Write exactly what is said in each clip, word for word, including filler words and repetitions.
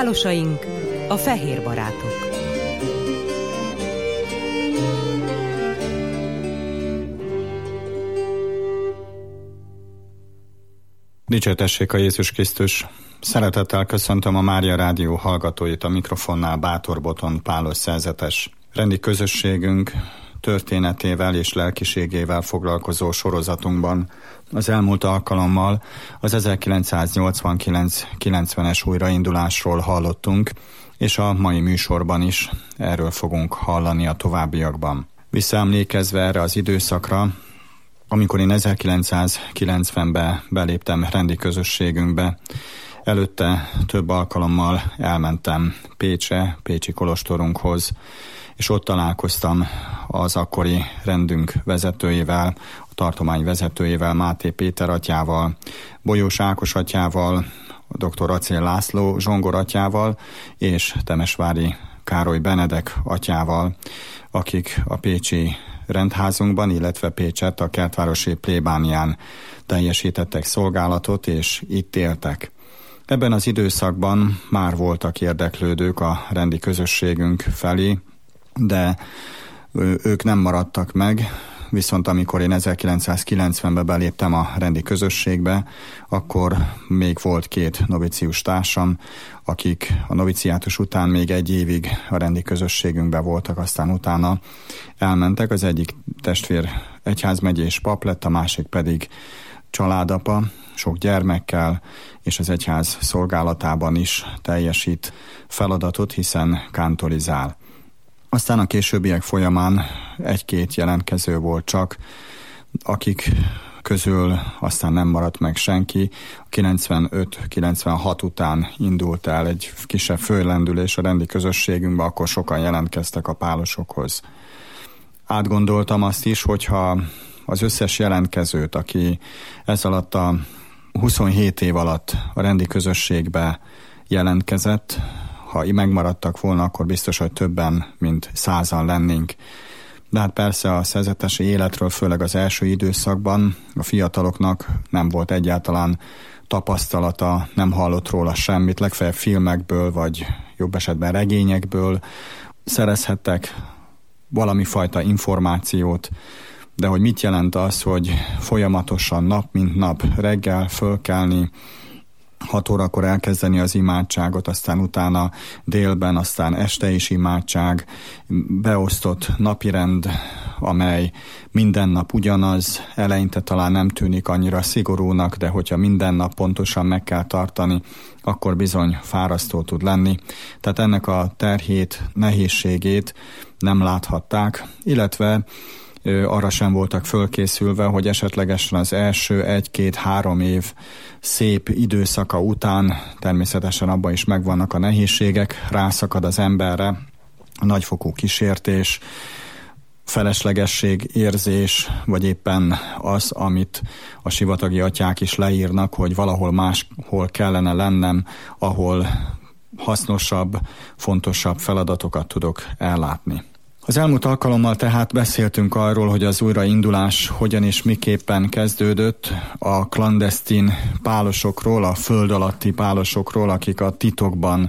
Pálosaink, a fehér barátok. Dicsértessék a Jézus Krisztus! Szeretettel köszöntöm a Mária Rádió hallgatóit, a mikrofonnál Bátor Boton Pálos szerzetes. Rendi közösségünk történetével és lelkiségével foglalkozó sorozatunkban az elmúlt alkalommal az ezerkilencszáznyolcvankilenc kilencvenes újraindulásról hallottunk, és a mai műsorban is erről fogunk hallani a továbbiakban. Visszaemlékezve erre az időszakra, amikor én ezerkilencszázkilencvenben beléptem rendi közösségünkbe, előtte több alkalommal elmentem Pécsre, Pécsi kolostorunkhoz, és ott találkoztam az akkori rendünk vezetőjével, a tartomány vezetőjével, Máté Péter atyával, Bolyós Ákos atyával, dr. Acél László zsongor atyával, és Temesvári Károly Benedek atyával, akik a pécsi rendházunkban, illetve Pécset a kertvárosi plébánián teljesítettek szolgálatot, és itt éltek. Ebben az időszakban már voltak érdeklődők a rendi közösségünk felé, de ők nem maradtak meg, viszont amikor én ezerkilencszázkilencvenben beléptem a rendi közösségbe, akkor még volt két novicius társam, akik a noviciátus után még egy évig a rendi közösségünkben voltak, aztán utána elmentek. Az egyik testvér egyházmegyés pap lett, a másik pedig családapa, sok gyermekkel, és az egyház szolgálatában is teljesít feladatot, hiszen kántorizál. Aztán a későbbiek folyamán egy-két jelentkező volt csak, akik közül aztán nem maradt meg senki. A kilencvenöt kilencvenhat után indult el egy kisebb fölendülés a rendi közösségünkbe, akkor sokan jelentkeztek a pálosokhoz. Átgondoltam azt is, hogyha az összes jelentkezőt, aki ez alatt a huszonhét év alatt a rendi közösségbe jelentkezett, ha megmaradtak volna, akkor biztos, hogy többen, mint százan lennénk. De hát persze a szerzetesi életről, főleg az első időszakban a fiataloknak nem volt egyáltalán tapasztalata, nem hallott róla semmit, legfeljebb filmekből, vagy jobb esetben regényekből szerezhettek valami fajta információt, de hogy mit jelent az, hogy folyamatosan nap mint nap reggel fölkelni, hat órakor elkezdeni az imádságot, aztán utána délben, aztán este is imádság, beosztott napirend, amely minden nap ugyanaz, eleinte talán nem tűnik annyira szigorúnak, de hogyha minden nap pontosan meg kell tartani, akkor bizony fárasztó tud lenni. Tehát ennek a terhét, nehézségét nem láthatták, illetve arra sem voltak fölkészülve, hogy esetlegesen az első egy-két-három év szép időszaka után, természetesen abban is megvannak a nehézségek, rászakad az emberre a nagyfokú kísértés, feleslegesség érzés, vagy éppen az, amit a sivatagi atyák is leírnak, hogy valahol máshol kellene lennem, ahol hasznosabb, fontosabb feladatokat tudok ellátni. Az elmúlt alkalommal tehát beszéltünk arról, hogy az újraindulás hogyan és miképpen kezdődött, a klandesztin pálosokról, a föld alatti pálosokról, akik a titokban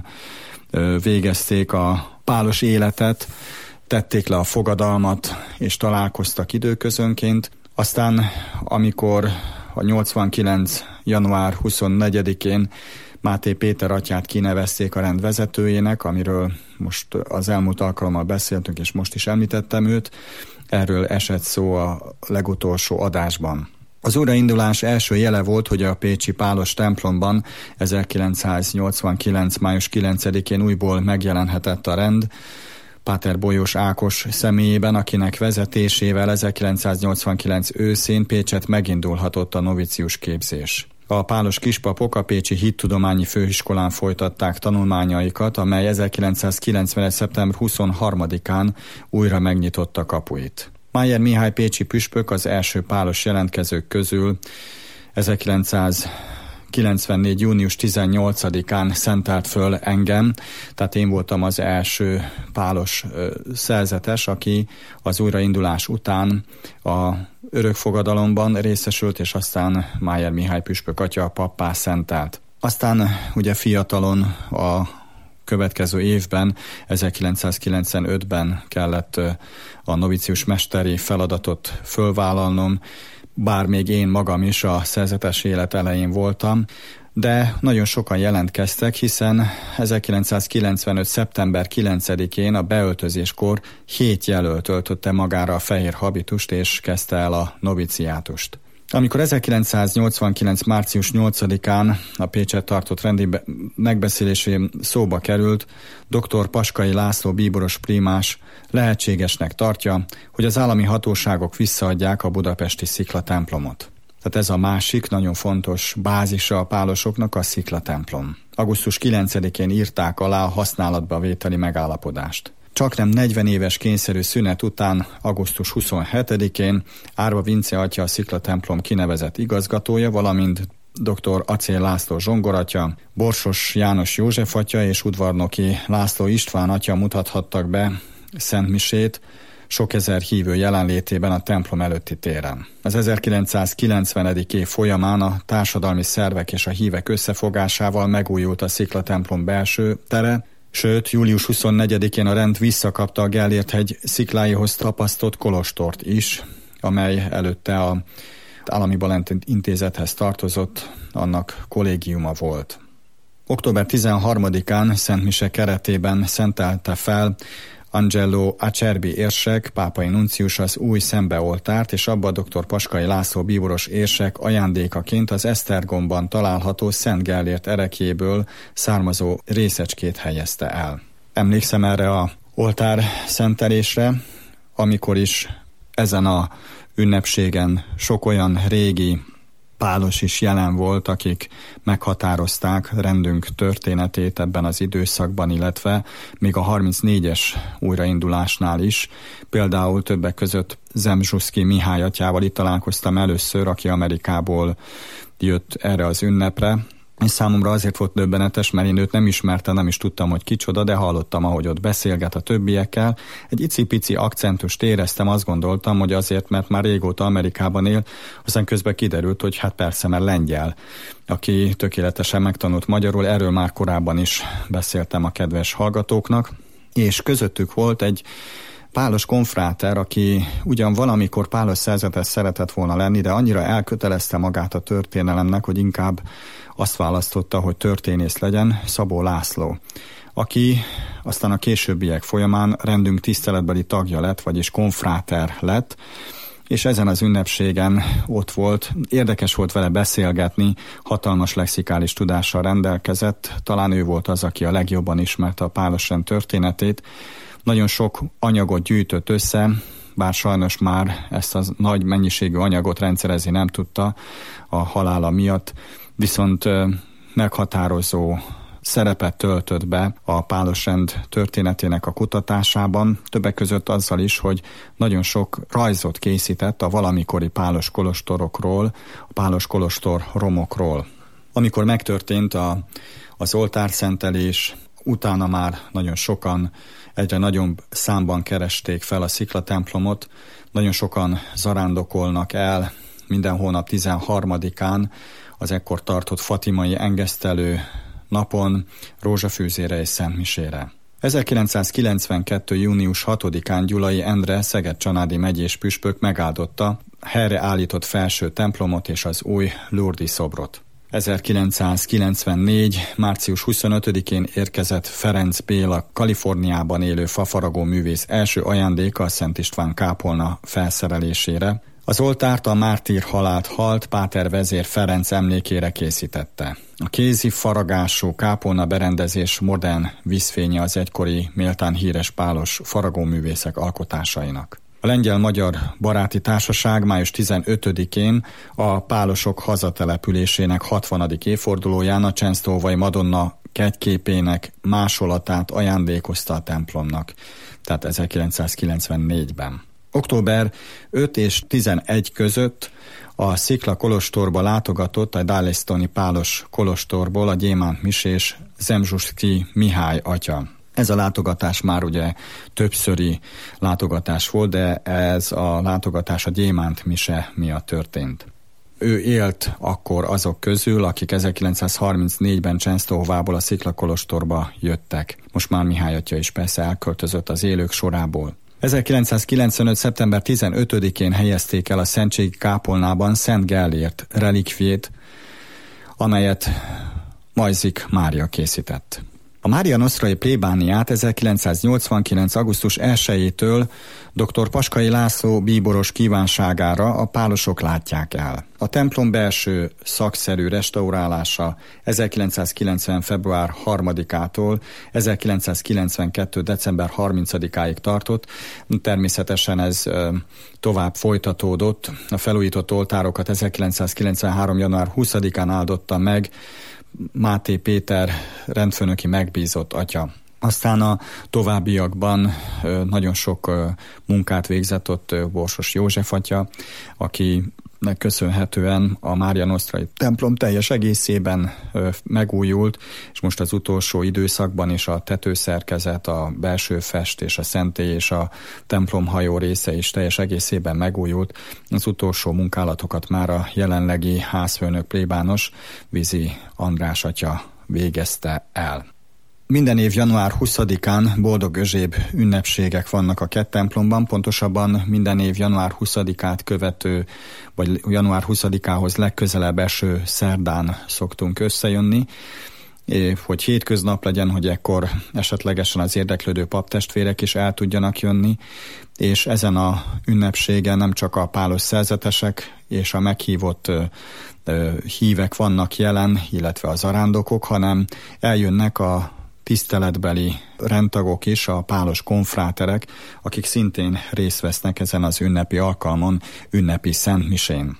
végezték a pálos életet, tették le a fogadalmat és találkoztak időközönként. Aztán, amikor a nyolcvankilenc január huszonnegyedikén Máté Péter atyát kinevezték a rend vezetőjének, amiről most az elmúlt alkalommal beszéltünk, és most is említettem őt, erről esett szó a legutolsó adásban. Az újraindulás első jele volt, hogy a pécsi pálos templomban ezerkilencszáznyolcvankilenc május kilencedikén újból megjelenhetett a rend, Páter Bolyós Ákos személyében, akinek vezetésével ezerkilencszáznyolcvankilenc őszén Pécset megindulhatott a novicius képzés. A pálos kispapok a pécsi hittudományi főiskolán folytatták tanulmányaikat, amely ezerkilencszázkilencvenegy szeptember huszonharmadikán újra megnyitotta kapuit. Májer Mihály pécsi püspök az első pálos jelentkezők közül ezerkilencszázkilencvennégy június tizennyolcadikán szentelt föl engem, tehát én voltam az első pálos ö, szerzetes, aki az újraindulás után a örökfogadalomban részesült, és aztán Májer Mihály püspök atya a pappá szentelt. Aztán ugye fiatalon a következő évben, ezerkilencszázkilencvenötben kellett a novicius mesteri feladatot fölvállalnom, bár még én magam is a szerzetes élet elején voltam, de nagyon sokan jelentkeztek, hiszen ezerkilencszázkilencvenöt. szeptember kilencedikén a beöltözéskor hét jelölt öltötte magára a fehér habitust és kezdte el a noviciátust. Amikor ezerkilencszáznyolcvankilenc. március nyolcadikán a Pécset tartott rendi megbeszélésén szóba került, dr. Paskai László bíboros prímás lehetségesnek tartja, hogy az állami hatóságok visszaadják a budapesti sziklatemplomot. Tehát ez a másik nagyon fontos bázisa a pálosoknak, a sziklatemplom. augusztus kilencedikén írták alá a használatba vételi megállapodást. Csaknem negyven éves kényszerű szünet után augusztus huszonhetedikén Árva Vince atya, a sziklatemplom kinevezett igazgatója, valamint dr. Acél László zsongoratya, Borsos János József atya és udvarnoki László István atya mutathattak be szentmisét sok ezer hívő jelenlétében a templom előtti téren. Az ezerkilencszázkilencvenedik év folyamán a társadalmi szervek és a hívek összefogásával megújult a sziklatemplom belső tere, sőt, július huszonnegyedikén a rend visszakapta a Gellért-hegy szikláihoz tapasztott kolostort is, amely előtte az Állami Balent Intézethez tartozott, annak kollégiuma volt. október tizenharmadikán szentmise keretében szentelte fel Angelo Acerbi érsek, pápai nuncius az új szembeoltárt, és abba dr. Paskai László bíboros érsek ajándékaként az Esztergomban található Szent Gellért erekjéből származó részecskét helyezte el. Emlékszem erre a oltár szentelésre, amikor is ezen a ünnepségen sok olyan régi pálos is jelen volt, akik meghatározták rendünk történetét ebben az időszakban, illetve még a harmincnégyes újraindulásnál is. Például többek között Zemzsuszki Mihály atyával itt találkoztam először, aki Amerikából jött erre az ünnepre. És számomra azért volt döbbenetes, mert én őt nem ismertem, nem is tudtam, hogy kicsoda, de hallottam, ahogy ott beszélget a többiekkel. Egy icipici akcentust éreztem, azt gondoltam, hogy azért, mert már régóta Amerikában él, aztán közben kiderült, hogy hát persze, mert lengyel, aki tökéletesen megtanult magyarul, erről már korábban is beszéltem a kedves hallgatóknak, és közöttük volt egy pálos konfráter, aki ugyan valamikor pálos szerzetes szeretett volna lenni, de annyira elkötelezte magát a történelemnek, hogy inkább azt választotta, hogy történész legyen, Szabó László, aki aztán a későbbiek folyamán rendünk tiszteletbeli tagja lett, vagyis konfráter lett, és ezen az ünnepségen ott volt. Érdekes volt vele beszélgetni, hatalmas lexikális tudással rendelkezett, talán ő volt az, aki a legjobban ismerte a pálosrend történetét. Nagyon sok anyagot gyűjtött össze, bár sajnos már ezt a nagy mennyiségű anyagot rendszerezni nem tudta a halála miatt, viszont meghatározó szerepet töltött be a pálosrend történetének a kutatásában, többek között azzal is, hogy nagyon sok rajzot készített a valamikori pálos kolostorokról, a pálos kolostor romokról. Amikor megtörtént a, az oltárszentelés, utána már nagyon sokan, egyre nagyobb számban keresték fel a sziklatemplomot, nagyon sokan zarándokolnak el minden hónap tizenharmadikán az ekkor tartott fatimai engesztelő napon rózsafűzére és szentmisére. ezerkilencszázkilencvenkettő. június hatodikán Gyulai Endre Szeged-Csanádi megyés püspök megáldotta helyreállított felső templomot és az új Lourdes szobrot. ezerkilencszázkilencvennégy. március huszonötödikén érkezett Ferenc Béla Kaliforniában élő fafaragó művész első ajándéka a Szent István kápolna felszerelésére. Az oltárt a mártír halált halt Páter vezér Ferenc emlékére készítette. A kézi faragású kápolna berendezés modern vízfénye az egykori méltán híres pálos faragóművészek alkotásainak. A Lengyel-Magyar Baráti Társaság május tizenötödikén a pálosok hazatelepülésének hatvanadik évfordulóján a Csensztóvai Madonna kegyképének másolatát ajándékozta a templomnak, tehát ezerkilencszázkilencvennégyben. október ötödike és tizenegy között a Szikla kolostorba látogatott a Dálisztoni pálos kolostorból a gyémánt misés Zemzsuszki Mihály atya. Ez a látogatás már ugye többszöri látogatás volt, de ez a látogatás a gyémánt mise miatt történt. Ő élt akkor azok közül, akik ezerkilencszázharmincnégyben Csensztóhovából a Sziklakolostorba jöttek. Most már Mihály atya is persze elköltözött az élők sorából. ezerkilencszázkilencvenöt. szeptember tizenötödikén helyezték el a szentségi kápolnában Szent Gellért relikvjét, amelyet Majzik Mária készített. A Mária Nostrai plébániát ezerkilencszáznyolcvankilenc. augusztus elsejétől dr. Paskai László bíboros kívánságára a pálosok látják el. A templom belső szakszerű restaurálása ezerkilencszázkilencven. február harmadikától ezerkilencszázkilencvenkettő. december harmincadikáig tartott. Természetesen ez tovább folytatódott. A felújított oltárokat ezerkilencszázkilencvenhárom. január huszadikán áldotta meg Máté Péter rendfőnöki megbízott atya. Aztán a továbbiakban nagyon sok munkát végzett ott Borsos József atya, akinek köszönhetően a Mária Nostrai templom teljes egészében megújult, és most az utolsó időszakban is a tetőszerkezet, a belső festés, a szentély és a templomhajó része is teljes egészében megújult. Az utolsó munkálatokat már a jelenlegi házfőnök plébános Vizi András atya végezte el. Minden év január huszadikán boldog özséb ünnepségek vannak a kett templomban, pontosabban minden év január huszadikát követő, vagy január huszadikához legközelebb eső szerdán szoktunk összejönni, hogy hétköznap legyen, hogy ekkor esetlegesen az érdeklődő paptestvérek is el tudjanak jönni, és ezen a ünnepségen nem csak a pálos szerzetesek és a meghívott hívek vannak jelen, illetve a zarándokok, hanem eljönnek a tiszteletbeli rendtagok is, a pálos konfráterek, akik szintén részt vesznek ezen az ünnepi alkalmon, ünnepi szentmisén.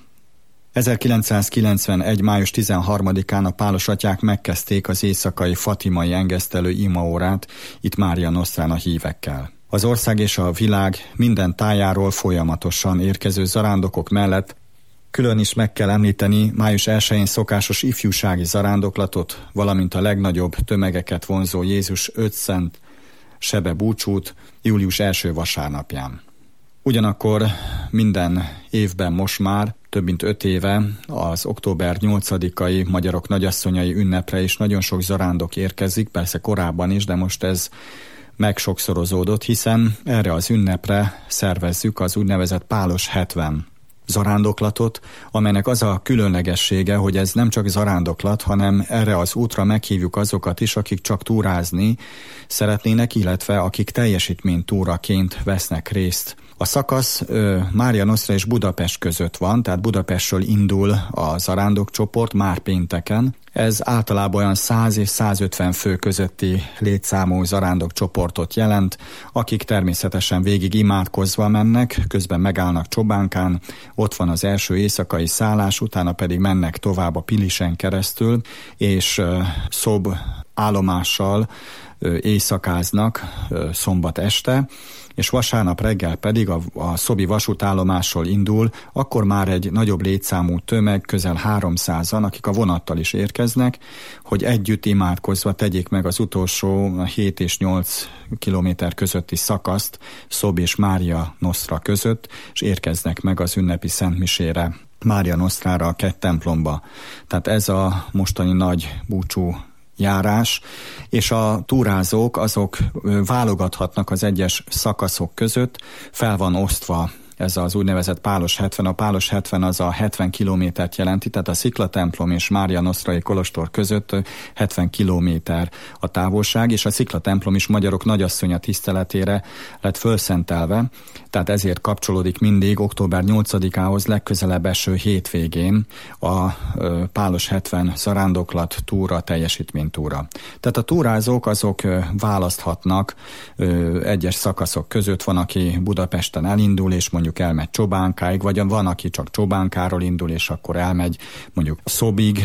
ezerkilencszázkilencvenegy. május tizenharmadikán a pálos atyák megkezdték az éjszakai fatimai engesztelő imaórát itt Mária Nosztrán a hívekkel. Az ország és a világ minden tájáról folyamatosan érkező zarándokok mellett külön is meg kell említeni május elsején szokásos ifjúsági zarándoklatot, valamint a legnagyobb tömegeket vonzó Jézus ötszent sebe búcsút július első vasárnapján. Ugyanakkor minden évben most már, több mint öt éve az október nyolcadikai Magyarok Nagyasszonyai ünnepre is nagyon sok zarándok érkezik, persze korábban is, de most ez megsokszorozódott, hiszen erre az ünnepre szervezzük az úgynevezett Pálos hetven zarándoklatot, amelynek az a különlegessége, hogy ez nem csak zarándoklat, hanem erre az útra meghívjuk azokat is, akik csak túrázni szeretnének, illetve akik teljesítménytúraként vesznek részt. A szakasz ö, Mária Nosztra és Budapest között van, tehát Budapestről indul a zarándokcsoport már pénteken. Ez általában olyan száz és százötven fő közötti létszámú zarándokcsoportot jelent, akik természetesen végig imádkozva mennek, közben megállnak Csobánkán, ott van az első éjszakai szállás, utána pedig mennek tovább a Pilisen keresztül, és ö, szob állomással ö, éjszakáznak ö, szombat este, és vasárnap reggel pedig a, a szobi vasútállomásról indul, akkor már egy nagyobb létszámú tömeg, közel háromszázan, akik a vonattal is érkeznek, hogy együtt imádkozva tegyék meg az utolsó hét és nyolc kilométer közötti szakaszt Szob és Mária Nosztra között, és érkeznek meg az ünnepi szentmisére, Mária Nosztrára a kett templomba. Tehát ez a mostani nagy búcsú járás, és a túrázók azok válogathatnak az egyes szakaszok között, fel van osztva ez az úgynevezett Pálos hetven. A Pálos hetven az a hetven kilométert jelenti, tehát a Sziklatemplom és Mária Nosztrai kolostor között hetven kilométer a távolság, és a Sziklatemplom is Magyarok Nagyasszonya tiszteletére lett fölszentelve, tehát ezért kapcsolódik mindig október nyolcadikához legközelebb eső hétvégén a Pálos hetven zarándoklat túra, teljesítménytúra. Tehát a túrázók azok választhatnak egyes szakaszok között, van, aki Budapesten elindul, és mondjuk elmegy Csobánkáig, vagy van, aki csak Csobánkáról indul, és akkor elmegy mondjuk Szobig,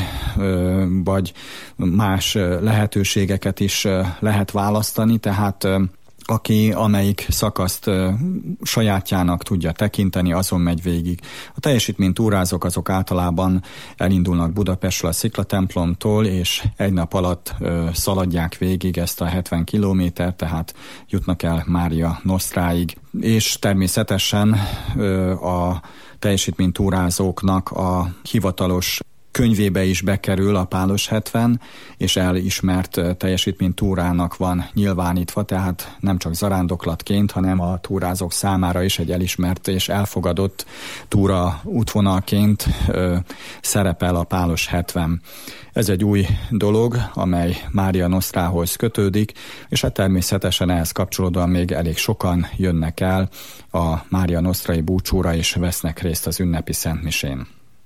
vagy más lehetőségeket is lehet választani, tehát aki amelyik szakaszt ö, sajátjának tudja tekinteni, azon megy végig. A teljesítménytúrázók azok általában elindulnak Budapestről a Sziklatemplomtól, és egy nap alatt ö, szaladják végig ezt a hetven kilométert, tehát jutnak el Mária Nostráig. És természetesen ö, a teljesítménytúrázóknak a hivatalos könyvébe is bekerül a Pálos hetven, és elismert teljesítménytúrának van nyilvánítva, tehát nem csak zarándoklatként, hanem a túrázók számára is egy elismert és elfogadott túra útvonalként ö, szerepel a Pálos hetven. Ez egy új dolog, amely Mária Nostrához kötődik, és hát természetesen ehhez kapcsolódóan még elég sokan jönnek el a Mária Nostrai búcsúra, és vesznek részt az ünnepi szentmisén.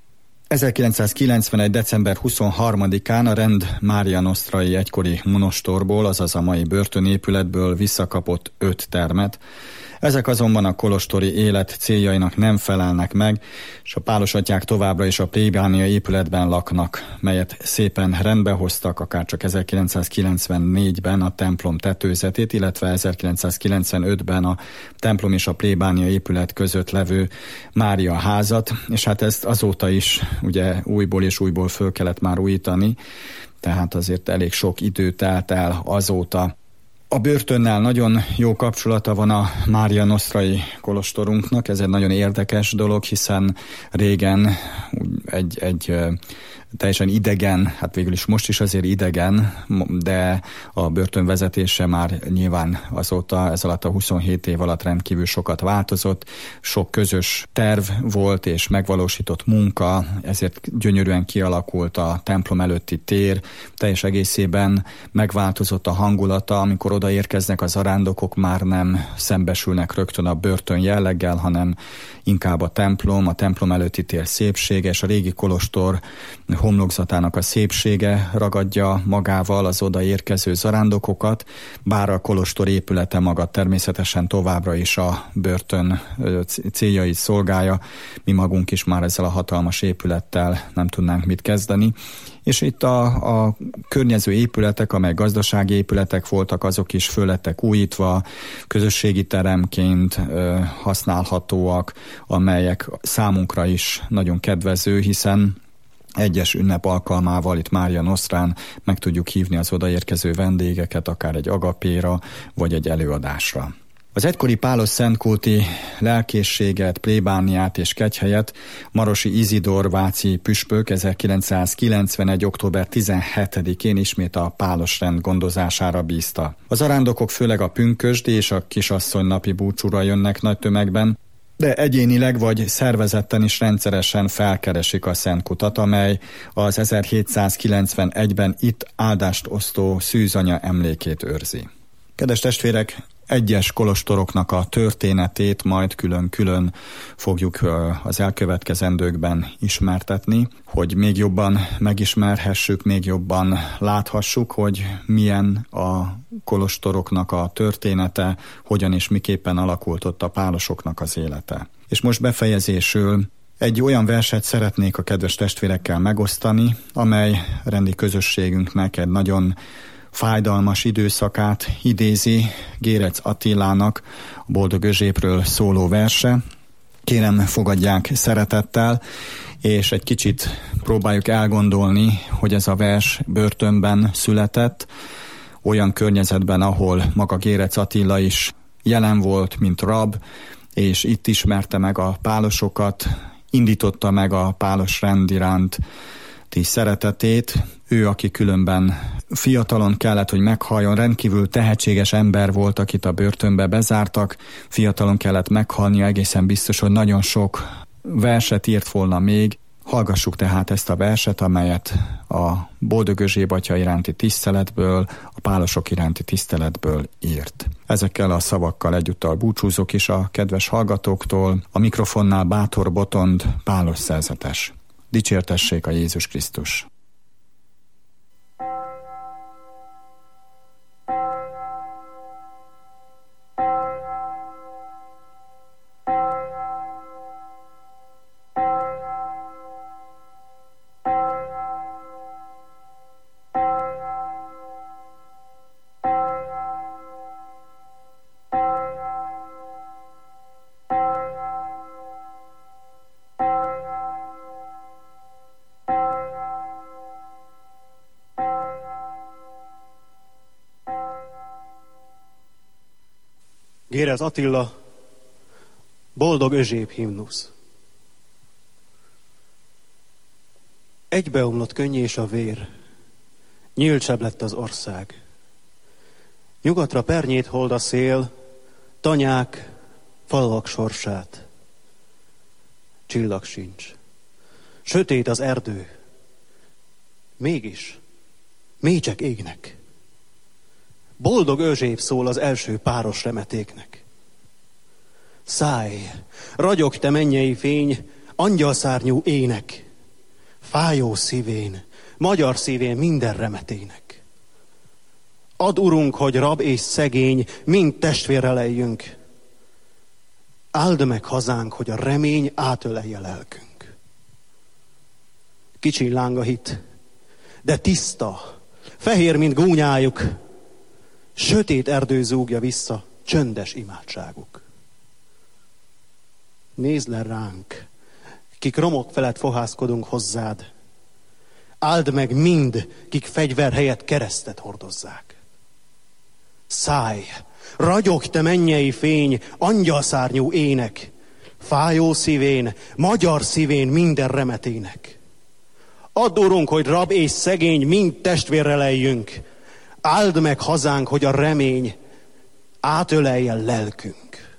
ezerkilencszázkilencvenegy. december huszonharmadikán a rend Mária Nostrai egykori monostorból, azaz a mai börtönépületből visszakapott öt termet. Ezek azonban a kolostori élet céljainak nem felelnek meg, és a pálosatyák továbbra is a plébánia épületben laknak, melyet szépen rendbehoztak, akárcsak ezerkilencszázkilencvennégyben a templom tetőzetét, illetve ezerkilencszázkilencvenötben a templom és a plébánia épület között levő Mária házat, és hát ezt azóta is ugye újból és újból föl kellett már újítani, tehát azért elég sok idő telt el azóta. A börtönnel nagyon jó kapcsolata van a Mária Nostrai kolostorunknak, ez egy nagyon érdekes dolog, hiszen régen egy, egy teljesen idegen, hát végül is most is azért idegen, de a börtön vezetése már nyilván azóta, ez alatt a huszonhét év alatt rendkívül sokat változott, sok közös terv volt és megvalósított munka, ezért gyönyörűen kialakult a templom előtti tér, teljes egészében megváltozott a hangulata, amikor odaérkeznek az zarándokok, már nem szembesülnek rögtön a börtön jelleggel, hanem inkább a templom, a templom előtti tér szépsége, és a régi kolostor homlokzatának a szépsége ragadja magával az odaérkező zarándokokat, bár a kolostor épülete maga természetesen továbbra is a börtön céljait szolgálja, mi magunk is már ezzel a hatalmas épülettel nem tudnánk mit kezdeni. És itt a, a környező épületek, amely gazdasági épületek voltak, azok is föl lettek újítva, közösségi teremként ö, használhatóak, amelyek számunkra is nagyon kedvező, hiszen egyes ünnep alkalmával itt Mária Nostrán meg tudjuk hívni az odaérkező vendégeket, akár egy agapéra, vagy egy előadásra. Az egykori pálos szentkulti lelkészséget, plébániát és kegyhelyet Marosi Izidor váci püspök ezerkilencszázkilencvenegy. október tizenhetedikén ismét a pálos rend gondozására bízta. Az zarándokok főleg a pünkösdi és a kisasszony napi búcsúra jönnek nagy tömegben, de egyénileg vagy szervezetten is rendszeresen felkeresik a Szentkutat, amely az ezerhétszázkilencvenegyben itt áldást osztó szűzanya emlékét őrzi. Kedves testvérek, egyes kolostoroknak a történetét majd külön-külön fogjuk az elkövetkezendőkben ismertetni, hogy még jobban megismerhessük, még jobban láthassuk, hogy milyen a kolostoroknak a története, hogyan és miképpen alakult ott a pálosoknak az élete. És most befejezésül egy olyan verset szeretnék a kedves testvérekkel megosztani, amely rendi közösségünknek egy nagyon fájdalmas időszakát idézi, Gérec Attilának a Boldog Özsépről szóló verse. Kérem, fogadják szeretettel, és egy kicsit próbáljuk elgondolni, hogy ez a vers börtönben született, olyan környezetben, ahol maga Gérec Attila is jelen volt, mint rab, és itt ismerte meg a pálosokat, indította meg a pálos rend iránti szeretetét. Ő, aki különben fiatalon kellett, hogy meghalljon, rendkívül tehetséges ember volt, akit a börtönbe bezártak, fiatalon kellett meghalnia, egészen biztos, hogy nagyon sok verset írt volna még. Hallgassuk tehát ezt a verset, amelyet a Boldog Özséb atya iránti tiszteletből, a pálosok iránti tiszteletből írt. Ezekkel a szavakkal egyúttal búcsúzok is a kedves hallgatóktól. A mikrofonnál Bátor Botond, pálos szerzetes. Dicsértessék a Jézus Krisztus! Gérez Attila, Boldog Özséb himnusz. Egybeomlott könny és a vér, nyíltsebb lett az ország. Nyugatra pernyét hold a szél, tanyák, falvak sorsát. Csillag sincs, sötét az erdő, mégis mécsek égnek. Boldog Özséb szól az első páros remetéknek. Szállj, ragyog te mennyei fény, angyalszárnyú ének, fájó szívén, magyar szívén minden remetének. Add, Urunk, hogy rab és szegény, mind testvérre lejjünk. Áld meg hazánk, hogy a remény átölelje lelkünk. Kicsi láng a hit, de tiszta, fehér, mint gúnyájuk. Sötét erdő zúgja vissza csöndes imádságuk. Nézd le ránk, kik romok felett fohászkodunk hozzád. Áld meg mind, kik fegyver helyett keresztet hordozzák. Szállj, ragyog te mennyei fény, angyalszárnyú ének, fájó szívén, magyar szívén minden remetének. Add, Urunk, hogy rab és szegény mind testvérre lejjünk. Áld meg hazánk, hogy a remény átöleljen lelkünk.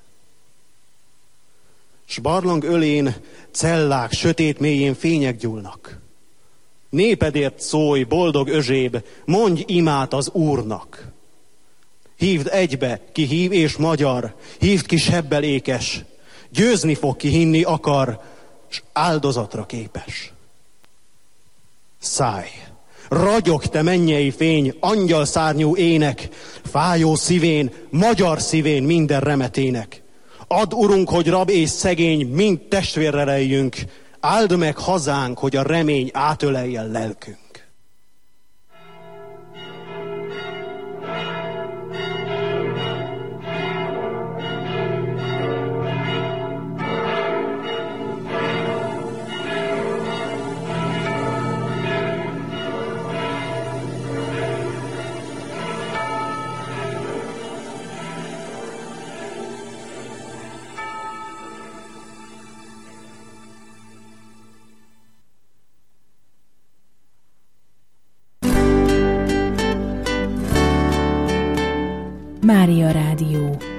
S barlang ölén cellák sötét mélyén fények gyúlnak. Népedért szólj, boldog Özséb, mondj imát az Úrnak. Hívd egybe, ki hív és magyar, hívd ki sebbel ékes. Győzni fog, ki hinni akar, s áldozatra képes. Szállj, ragyog te mennyei fény, angyalszárnyú ének, fájó szívén, magyar szívén minden remetének. Add, Urunk, hogy rab és szegény mind testvérre lejjünk, áld meg hazánk, hogy a remény átöleljen lelkünk. Mária Rádió.